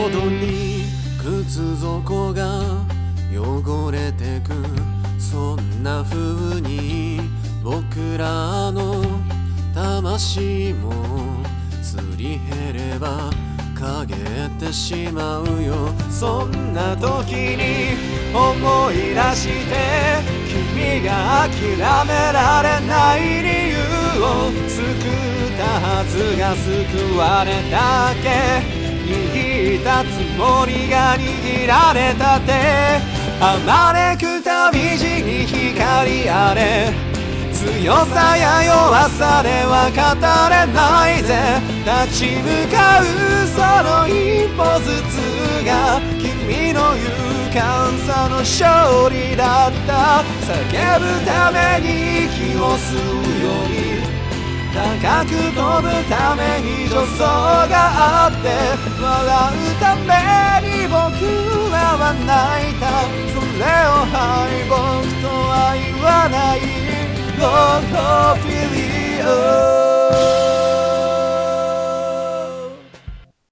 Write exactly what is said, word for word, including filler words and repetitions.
ほどに靴底が汚れてく、そんな風に僕らの魂もすり減れば陰ってしまうよ。そんな時に思い出して君が諦められない理由を、救ったはずが救われたけ、握ったつもりが握られた手、あまねく旅路に光あれ、強さや弱さでは語れないぜ。立ち向かうその一歩ずつが君の勇敢さの勝利だった。叫ぶために息を吸うように、高く飛ぶために助走があって、笑うために僕らは泣いた。それを敗北とは言わない。Don't feel it.